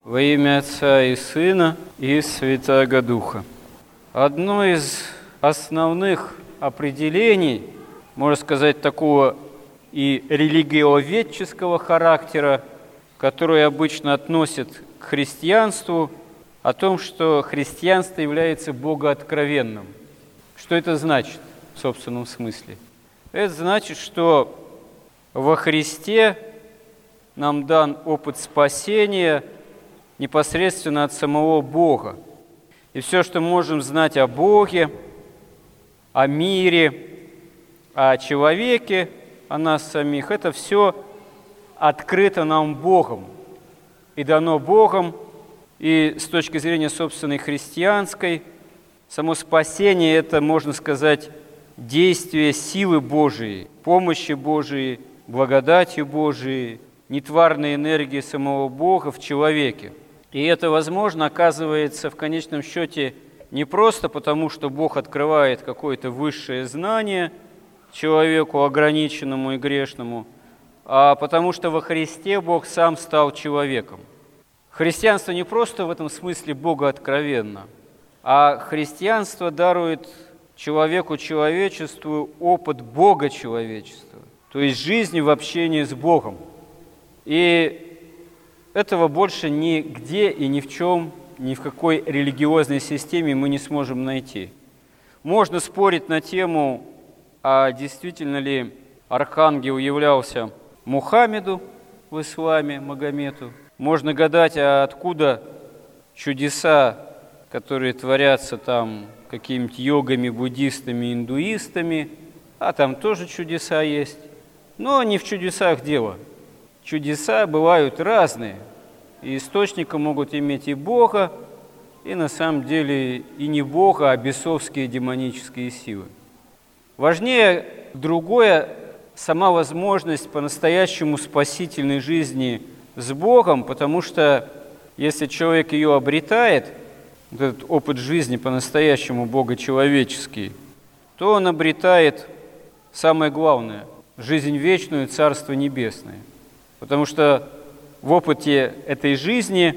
Во имя Отца и Сына и Святаго Духа. Одно из основных определений, можно сказать, такого и религиоведческого характера, которое обычно относят к христианству, о том, что христианство является богооткровенным. Что это значит в собственном смысле? Это значит, что во Христе нам дан опыт спасения непосредственно от самого Бога. И все, что мы можем знать о Боге, о мире, о человеке, о нас самих, это все открыто нам Богом и дано Богом. И с точки зрения собственной христианской, само спасение – это, можно сказать, действие силы Божией, помощи Божией, благодатью Божией, нетварной энергии самого Бога в человеке. И это возможно, оказывается, в конечном счете не просто потому, что Бог открывает какое-то высшее знание человеку ограниченному и грешному, а потому что во Христе Бог сам стал человеком. Христианство не просто в этом смысле богооткровенно, а христианство дарует человеку, человечеству опыт Бога человечества, то есть жизни в общении с Богом. И этого больше нигде и ни в чем, ни в какой религиозной системе мы не сможем найти. Можно спорить на тему, а действительно ли архангел являлся Мухаммеду в исламе, Магомету. Можно гадать, а откуда чудеса, которые творятся там какими-то йогами, буддистами, индуистами, а там тоже чудеса есть. Но не в чудесах дело. Чудеса бывают разные, и источником могут иметь и Бога, и на самом деле и не Бога, а бесовские демонические силы. Важнее другое – сама возможность по-настоящему спасительной жизни с Богом, потому что если человек ее обретает, вот этот опыт жизни по-настоящему богочеловеческий, то он обретает самое главное – жизнь вечную, Царство Небесное. Потому что в опыте этой жизни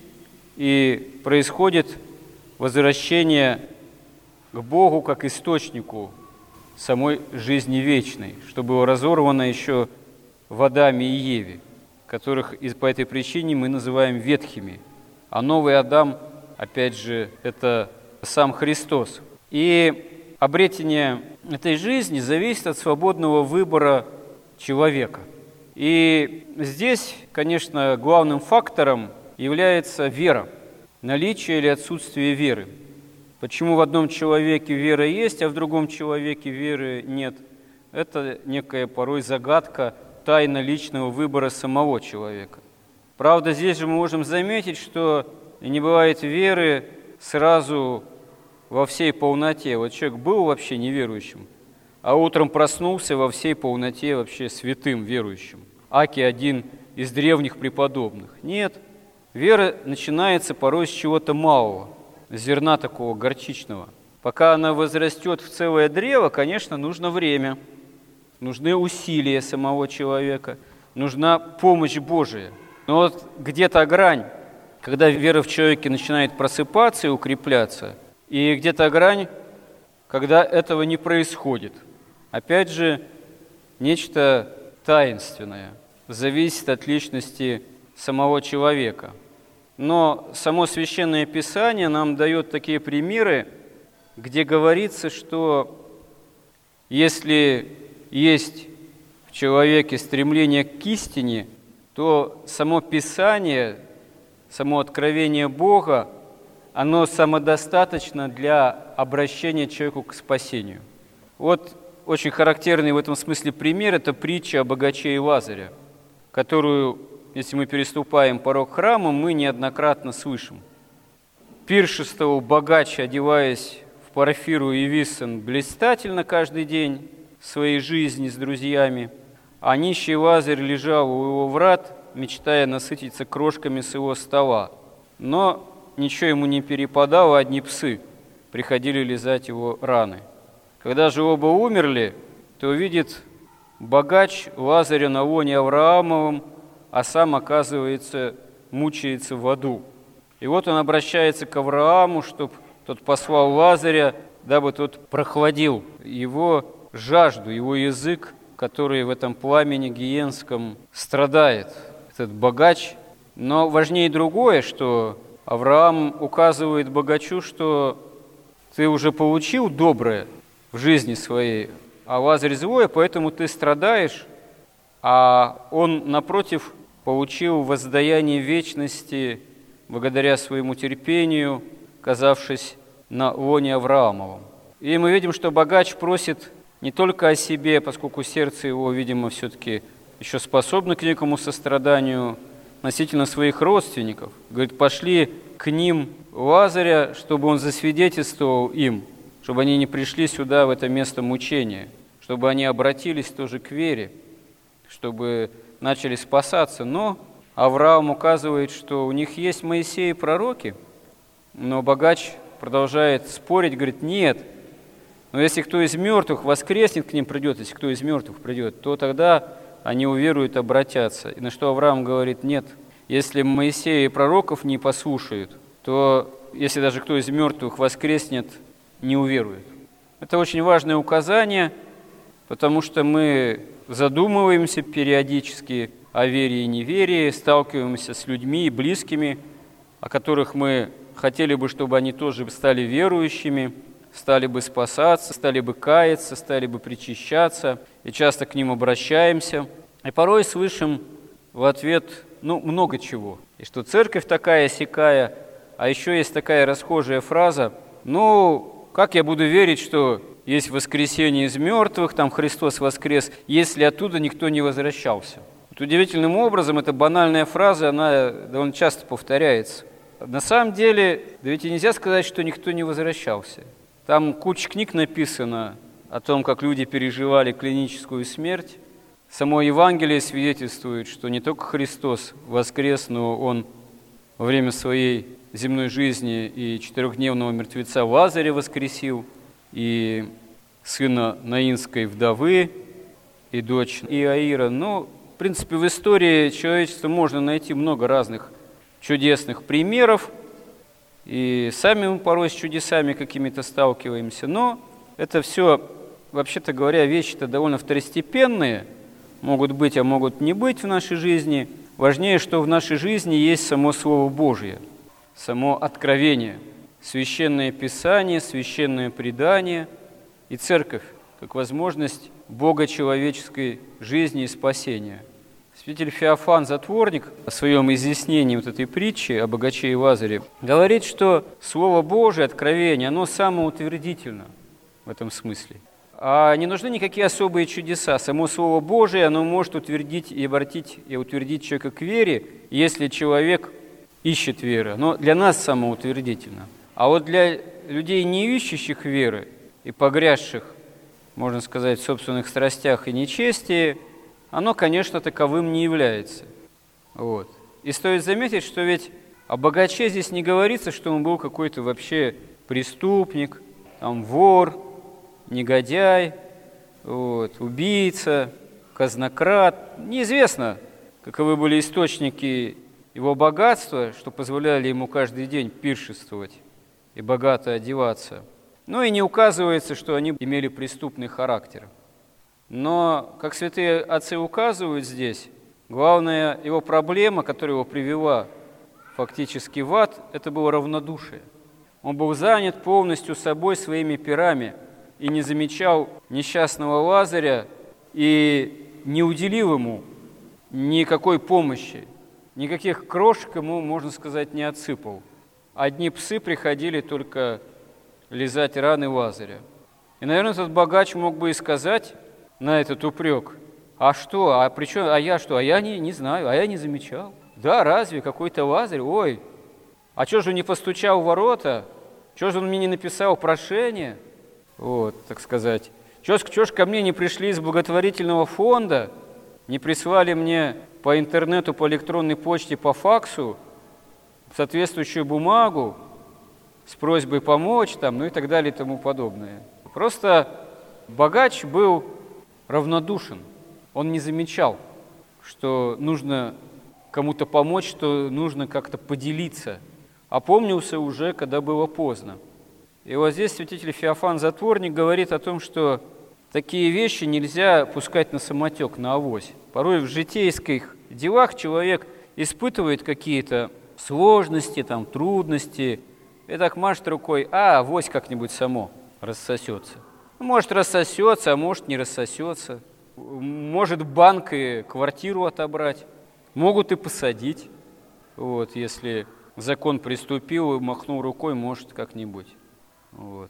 и происходит возвращение к Богу как источнику самой жизни вечной, что было разорвано еще в Адаме и Еве, которых по этой причине мы называем ветхими. А новый Адам, опять же, это сам Христос. И обретение этой жизни зависит от свободного выбора человека. И здесь, конечно, главным фактором является вера, наличие или отсутствие веры. Почему в одном человеке вера есть, а в другом человеке веры нет? Это некая порой загадка, тайна личного выбора самого человека. Правда, здесь же мы можем заметить, что не бывает веры сразу во всей полноте. Вот человек был вообще неверующим, а утром проснулся во всей полноте вообще святым верующим. Аки один из древних преподобных. Нет, вера начинается порой с чего-то малого, с зерна такого горчичного. Пока она возрастет в целое древо, конечно, нужно время, нужны усилия самого человека, нужна помощь Божия. Но вот где-то грань, когда вера в человеке начинает просыпаться и укрепляться, и где-то грань, когда этого не происходит. Опять же, нечто таинственное, зависит от личности самого человека. Но само Священное Писание нам дает такие примеры, где говорится, что если есть в человеке стремление к истине, то само Писание, само откровение Бога, оно самодостаточно для обращения человека к спасению. Вот очень характерный в этом смысле пример – это притча о богаче и Лазаре, которую, если мы переступаем порог храма, мы неоднократно слышим. Пиршествовал богач, одеваясь в парфиру и виссен, блистательно каждый день своей жизни с друзьями, а нищий Лазарь лежал у его врат, мечтая насытиться крошками с его стола. Но ничего ему не перепадало, одни псы приходили лизать его раны. Когда же оба умерли, то увидит богач Лазаря на лоне Авраамовом, а сам оказывается мучается в аду. И вот он обращается к Аврааму, чтобы тот послал Лазаря, дабы тот прохладил его жажду, его язык, который в этом пламени гиенском страдает, этот богач. Но важнее другое, что Авраам указывает богачу, что ты уже получил доброе в жизни своей, а Лазарь злое, поэтому ты страдаешь, а он, напротив, получил воздаяние вечности благодаря своему терпению, оказавшись на лоне Авраамовом. И мы видим, что богач просит не только о себе, поскольку сердце его, видимо, все-таки еще способно к некому состраданию относительно своих родственников. Говорит, пошли к ним Лазаря, чтобы он засвидетельствовал им, чтобы они не пришли сюда, в это место мучения, чтобы они обратились тоже к вере, чтобы начали спасаться. Но Авраам указывает, что у них есть Моисей и пророки, но богач продолжает спорить, говорит, нет, но если кто из мертвых воскреснет, к ним придет, если кто из мертвых придет, то тогда они уверуют, обратятся. И на что Авраам говорит, нет, если Моисея и пророков не послушают, то если даже кто из мертвых воскреснет, не уверует. Это очень важное указание, потому что мы задумываемся периодически о вере и неверии, сталкиваемся с людьми близкими, о которых мы хотели бы, чтобы они тоже стали верующими, стали бы спасаться, стали бы каяться, стали бы причащаться, и часто к ним обращаемся. И порой слышим в ответ, много чего. И что церковь такая-сякая, а еще есть такая расхожая фраза, как я буду верить, что есть воскресение из мертвых, там Христос воскрес, если оттуда никто не возвращался. Вот удивительным образом эта банальная фраза, она довольно часто повторяется. На самом деле, ведь и нельзя сказать, что никто не возвращался. Там куча книг написано о том, как люди переживали клиническую смерть. Само Евангелие свидетельствует, что не только Христос воскрес, но Он во время своей земной жизни и 4-дневного мертвеца Лазаря воскресил, и сына Наинской вдовы, и дочь Иаира. В принципе, в истории человечества можно найти много разных чудесных примеров, и сами мы порой с чудесами какими-то сталкиваемся, но это все, вообще-то говоря, вещи-то довольно второстепенные, могут быть, а могут не быть в нашей жизни. Важнее, что в нашей жизни есть само Слово Божие, само откровение, священное Писание, священное предание и церковь, как возможность Бога человеческой жизни и спасения. Святитель Феофан Затворник в своем изъяснении этой притчи о богаче и Лазаре говорит, что Слово Божие, откровение, оно самоутвердительно в этом смысле. А не нужны никакие особые чудеса. Само Слово Божие, оно может утвердить и обратить, и утвердить человека к вере, если человек ищет веры. Оно для нас самоутвердительно. А вот для людей, не ищущих веры и погрязших, можно сказать, в собственных страстях и нечестии, оно, конечно, таковым не является. И стоит заметить, что ведь о богаче здесь не говорится, что он был какой-то вообще преступник, вор, негодяй, убийца, казнократ. Неизвестно, каковы были источники его богатства, что позволяли ему каждый день пиршествовать и богато одеваться. И не указывается, что они имели преступный характер. Но, как святые отцы указывают здесь, главная его проблема, которая его привела фактически в ад, это было равнодушие. Он был занят полностью собой, своими пирами, и не замечал несчастного Лазаря, и не уделил ему никакой помощи, никаких крошек ему, можно сказать, не отсыпал. Одни псы приходили только лизать раны Лазаря. И, наверное, этот богач мог бы и сказать на этот упрек: а что, а я что, а я не знаю, а я не замечал. Да, разве какой-то Лазарь, а что же он не постучал в ворота, что же он мне не написал прошение, так сказать. Что ж ко мне не пришли из благотворительного фонда, не прислали мне по интернету, по электронной почте, по факсу соответствующую бумагу с просьбой помочь, и так далее и тому подобное. Просто богач был равнодушен. Он не замечал, что нужно кому-то помочь, что нужно как-то поделиться. Опомнился уже, когда было поздно. И вот здесь святитель Феофан Затворник говорит о том, что такие вещи нельзя пускать на самотек, на авось. Порой в житейских делах человек испытывает какие-то сложности, трудности, и так машет рукой, авось как-нибудь само рассосется. Может рассосется, а может не рассосется. Может банк и квартиру отобрать. Могут и посадить. Вот, если закон приступил и махнул рукой, может как-нибудь. Вот.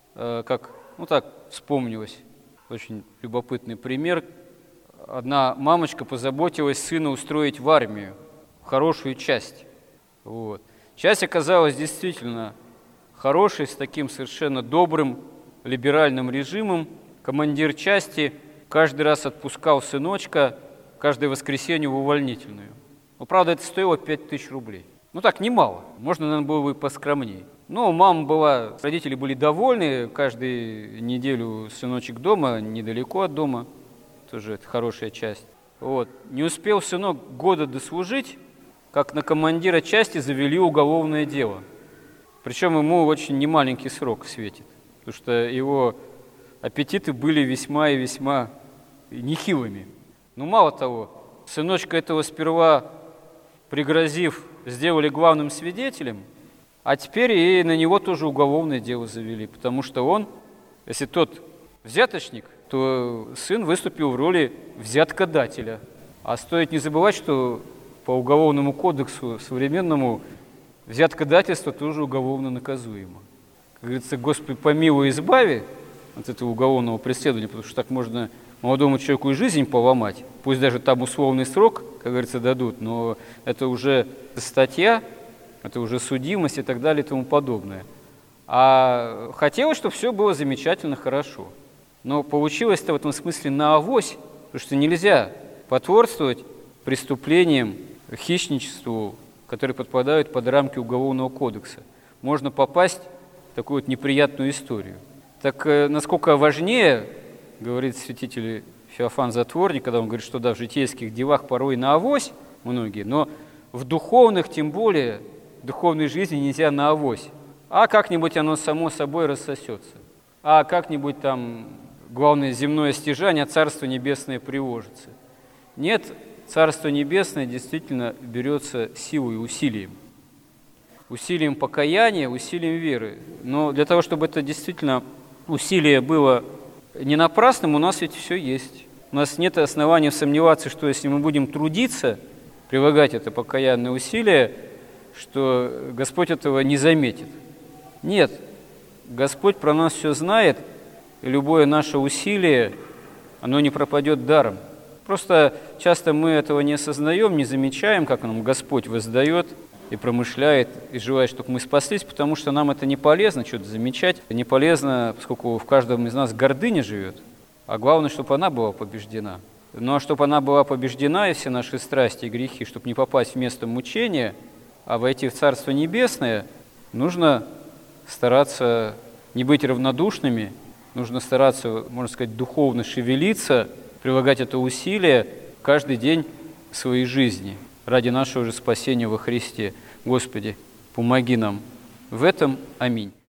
Вспомнилось. Очень любопытный пример. Одна мамочка позаботилась сына устроить в армию, в хорошую часть. Вот. Часть оказалась действительно хорошей, с таким совершенно добрым, либеральным режимом. Командир части каждый раз отпускал сыночка каждое воскресенье в увольнительную. Правда, это стоило 5000 рублей. Так немало. Можно, наверное, было бы и поскромнее. Но родители были довольны. Каждую неделю сыночек дома, недалеко от дома. Тоже это хорошая часть. Вот. Не успел сынок года дослужить, как на командира части завели уголовное дело. Причем ему очень немаленький срок светит. Потому что его аппетиты были весьма и весьма нехилыми. Мало того, сыночка этого сперва, пригрозив, сделали главным свидетелем, а теперь и на него тоже уголовное дело завели, потому что он, если тот взяточник, то сын выступил в роли взяткодателя. А стоит не забывать, что по Уголовному кодексу современному взяткодательство тоже уголовно наказуемо. Как говорится, Господи, помилуй, избави от этого уголовного преследования, потому что так можно молодому человеку и жизнь поломать, пусть даже там условный срок, как говорится, дадут, но это уже статья, это уже судимость и так далее и тому подобное. А хотелось, чтобы все было замечательно, хорошо. Но получилось-то в этом смысле наавось, потому что нельзя потворствовать преступлениям, хищничеству, которые подпадают под рамки Уголовного кодекса. Можно попасть в такую неприятную историю. Так насколько важнее, говорит святитель Феофан Затворник, когда он говорит, что в житейских делах порой наавось многие, но в духовных, тем более, в духовной жизни нельзя наавось. А как-нибудь оно само собой рассосется. А как-нибудь главное земное стяжание, Царство Небесное приложится. Нет, Царство Небесное действительно берется силой и усилием. Усилием покаяния, усилием веры. Но для того, чтобы это действительно усилие было не напрасным, у нас ведь все есть. У нас нет оснований сомневаться, что если мы будем трудиться, прилагать это покаянное усилие, что Господь этого не заметит. Нет, Господь про нас все знает, и любое наше усилие, оно не пропадет даром. Просто часто мы этого не осознаем, не замечаем, как нам Господь воздает и промышляет, и желает, чтобы мы спаслись, потому что нам это не полезно что-то замечать, не полезно, поскольку в каждом из нас гордыня живет, а главное, чтобы она была побеждена. Но чтобы она была побеждена, и все наши страсти и грехи, чтобы не попасть в место мучения, а войти в Царство Небесное, нужно стараться не быть равнодушными, нужно стараться, можно сказать, духовно шевелиться, прилагать это усилие каждый день своей жизни ради нашего же спасения во Христе. Господи, помоги нам в этом. Аминь.